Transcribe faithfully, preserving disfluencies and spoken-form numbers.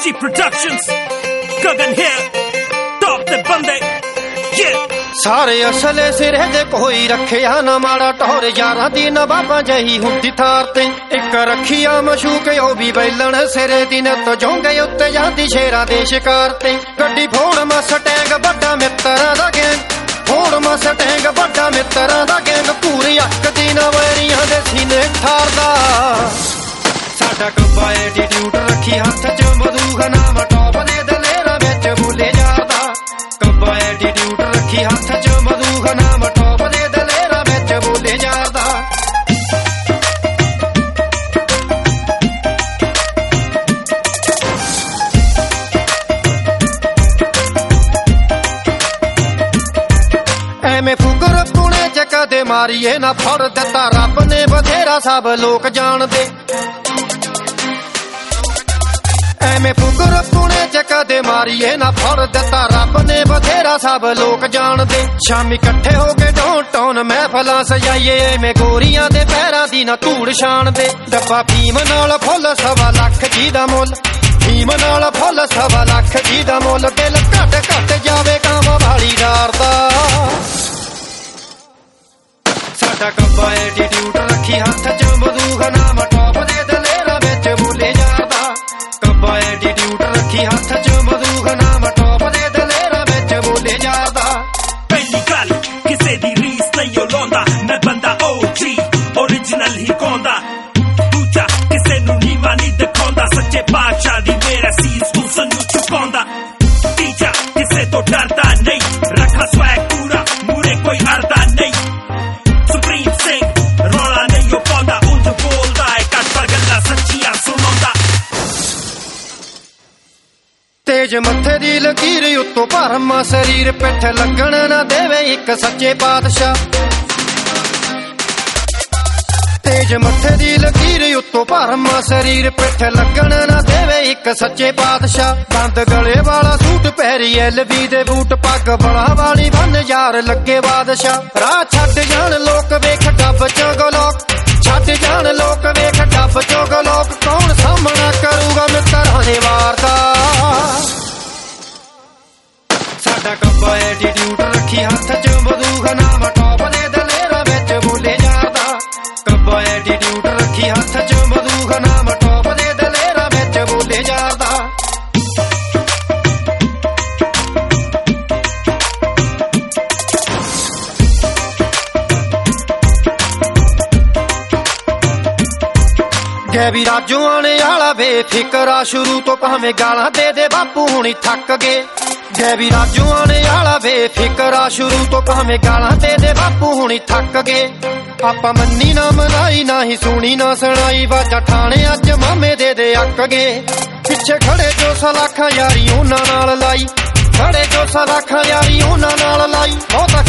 G Productions, Gagan here, top the bande, yeah. ਸਾਰੇ ਅਸਲੇ ਸਿਰੇ ਦੇ ਕੋਈ ਰੱਖਿਆ ਨਾ ਮਾੜਾ ਟੌਰ ਯਾਰਾਂ ਦੀ ਨਵਾਬਾਂ ਜਹੀ ਹੁੰਦੀ ਥਾਰ ਤੇ ਇੱਕ ਰੱਖਿਆ ਮਸ਼ੂਕ ਉਹ ਵੀ ਬੈਲਣ ਸਿਰੇ ਦੀ ਨੱਤ ਜੋਂਗੇ ਉੱਤੇ ਜਾਂਦੀ ਸ਼ੇਰਾਂ ਦੇ ਸ਼ਿਕਾਰ ਤੇ ਗੱਡੀ ਫੋੜ ਮਸਟੈਂਗ ਵੱਡਾ ਮਿੱਤਰਾਂ ਦਾ ਗੈਂਗ ਫੋੜ ਮਸਟੈਂਗ ਵੱਡਾ ਮਿੱਤਰਾਂ ਦਾ ਗੈਂਗ ਪੂਰੀ ਅੱਕ ਦੀ ਨਵਰੀਆਂ ਦੇ ਸੀਨੇ ਠਾਰਦਾ ਸਾਡਾ ਕੱਬਾ ਐਟੀਟਿਊਡ ਰੱਖੀ ਹੱਥ ਚ ਬੰਦੂਕ ਨਾਮ ਟੌਪ ਦੇ ਦਲੇਰਾਂ ਵਿੱਚ ਬੋਲੇ ਜਾਂਦਾ ਕੱਬਾ ਐਟੀਟਿਊਡ ਰੱਖੀ ਹੱਥ ਚ ਬੰਦੂਕ ਨਾਮ ਟੌਪ ਦੇ ਦਲੇਰਾਂ ਵਿੱਚ ਬੋਲੇ ਜਾਂਦਾ ਐਵੇਂ ਫੁਕਰ ਪੁਣੇ ਚ ਕਦੇ ਮਾਰੀਏ ਨਾ ਫੜ ਦਿੱਤਾ ਰੱਬ ਨੇ ਬਥੇਰਾ ਸਭ ਲੋਕ ਜਾਣਦੇ ਐਵੇਂ ਫੁਕਰ ਪੁਣੇ ਚ ਕਦੇ ਮਾਰੀਏ ਨਾ ਫੜ ਦਿੱਤਾ ਰੱਬ ਨੇ ਬਥੇਰਾ ਸਭ ਲੋਕ ਜਾਣਦੇ ਸ਼ਾਮੀ ਇਕੱਠੇ ਹੋ ਕੇ ਡਾਊਨਟਾਊਨ ਮਹਿਫਲਾਂ ਸਜਾਈਏ ਐਵੇਂ ਗੋਰੀਆਂ ਦੇ ਪੈਰਾਂ ਦੀ ਨਾ ਧੂੜ ਛਾਣ ਦੇ ਡੱਬਾ ਭੀਮ ਨਾਲ ਫੁੱਲ ਸਵਾ ਲੱਖ ਜੀ ਦਾ ਮੁੱਲ ਭੀਮ ਨਾਲ ਫੁੱਲ ਸਵਾ ਲੱਖ ਜੀ ਦਾ ਮੁੱਲ ਦਿਲ ਘੱਟ ਘੱਟ ਜਾਵੇ ਕਾਵਾਂ ਵਾਲੀ ਡਾਰਦਾ ਸਾਡਾ ਕੱਬਾ ਐਟੀਟਿਊਡ ਰੱਖੀ ਹੱਥ ਚ ਬੰਦੂਕ ਨਾਮ ਟੌਪ ਦੇ ਦਲੇਰਾਂ ਵਿੱਚ ਬੋਲੇ ਜਾਂਦਾ ਕੱਬਾ ਐਟੀਟਿਊਡ ਰੱਖੀ ਹੱਥ ਚ ਬੰਦੂਕ ਨਾਮ ਟੌਪ ਦੇ ਦਲੇਰਾਂ ਵਿੱਚ ਬੋਲੇ ਜਾਂਦਾ ਪਹਿਲੀ ਗੱਲ ਕਿਸੇ ਦੀ ਰੀਸ ਨਹੀਂ ਓ ਲਾਉਂਦਾ ਮੈਂ ਬੰਦਾ O G ਓਰੀਜਨਲ ਹੀ ਕੌਂਦਾ ਦੂਜਾ ਕਿਸੇ ਨੂੰ ਨੀਵਾਂ ਨਹੀਂ ਦਿਖਾਉਂਦਾ ਸੱਚੇ ਬਾਦਸ਼ਾਹ ਦੀ ਮੇਰਾ ਸੀਸ ਨੂੰ ਸਾਨੂੰ ਚੁਕਾਉਂਦਾ ਤੀਜਾ ਕਿਸੇ ਤੋਂ ਡਰਦਾ ਨਹੀਂ ਰੱਖਾ ਸਵੈਗ ਪੂਰਾ ਮੂਰੇ ਕੋਈ ਅੜਦਾ ਨਹੀਂ ਸੁਪਰੀਮ ਸਿੰਘ ਰੌਲਾ ਨਹੀਂ ਓ ਪਾਉਂਦਾ ਉਂਝ ਬੋਲਦਾ ਏ ਕੱਟ ਪਰ ਗੱਲਾਂ ਸੱਚੀਆਂ ਸੁਣਾਉਂਦਾ ਤੇਜ ਮੱਥੇ ਦੀ ਲਕੀਰ ਉੱਤੋਂ ਭਰਮਾ ਸਰੀਰ ਪਿੱਠ ਲੱਗਣ ਨਾ ਦੇਵੇ ਇੱਕ ਸੱਚੇ ਪਾਤਸ਼ਾਹ ਤੇਜ ਮੱਥੇ ਦੀ ਲਕੀਰ ਉੱਤੋਂ ਭਰਮਾ ਸਰੀਰ ਪਿੱਠ ਲੱਗਣ ਨਾ ਦੇਵੇ ਇੱਕ ਸੱਚੇ ਪਾਤਸ਼ਾਹ ਬੰਦ ਗਲੇ ਵਾਲਾ ਸੂਟ ਪਹਿਰੀ ਐਲ ਵੀ ਦੇ ਬੂਟ ਪੱਗ ਬੜਾ ਵਾਲੀ ਬੰਨ ਯਾਰ ਲੱਗੇ ਬਾਦਸ਼ਾਹ ਰਾਹ ਛੱਡ ਜਾਣ ਲੋਕ ਵੇਖ ਡੱਬ ਚ ਗਲੋਕ ਛੱਡ ਜਾਣ ਲੋਕ ਵੇਖ ਡੱਬ ਚ ਗਲੋਕ ਕੌਣ ਸਾਹਮਣਾ ਕਰੂਗਾ ਮਿੱਤਰਾਂ ਦੇ ਵਾਰ ਦਾ ਸਾਡਾ ਕੱਬਾ ਐਟੀਟਿਊਡ ਰੱਖੀ ਹੱਥ ਚ ਬੰਦੂਕ ਨਾਮ ਟੌਪ ਦੇ ਦਲੇਰਾਂ ਵਿੱਚ ਬੋਲੇ ਜਾਂਦਾ ਕੱਬਾ ਐਟੀਟਿਊਡ ਰੱਖੀ ਹੱਥ ਚ ਬੰਦੂਕ ਨਾਮ ਟੌਪ ਦੇ ਦਲੇਰਾਂ ਵਿੱਚ ਬੋਲੇ ਜਾਂਦਾ ਗੈਵੀ ਰਾਜੂ ਆਣੇ ਵਾਲਾ ਬੇਫਿਕਰਾ ਸ਼ੁਰੂ ਤੋਂ ਭਾਵੇਂ ਗਾਲਾਂ ਦੇ ਦੇ ਬਾਪੂ ਹੁਣੀ ਥੱਕ ਗਏ ਗੈਵੀ ਰਾਜੂ ਆਣੇ ਵਾਲਾ ਬੇਫਿਕਰਾ ਸ਼ੁਰੂ ਤੋਂ ਭਾਵੇਂ ਗਾਲਾਂ ਦੇ ਦੇ ਬਾਪੂ ਹੁਣੀ ਥੱਕ ਗਏ ਆਪਾਂ ਮੰਨੀ ਨਾ ਮਨਾਈ ਨਾ ਹੀ ਸੁਣੀ ਨਾ ਸੁਣਾਈ ਵਾਜਾ ਠਾਣੇ ਅੱਜ ਮਾਮੇ ਦੇ ਦੇ ਅੱਕ ਗਏ ਪਿੱਛੇ ਖੜੇ ਜੋ ਸਲਾਖਾਂ ਯਾਰੀ ਉਹਨਾਂ ਨਾਲ ਲਾਈ ਖੜੇ ਜੋ ਸਲਾਖਾਂ ਯਾਰੀ ਉਹਨਾਂ ਨਾਲ ਲਾਈ ਬਹੁਤਾ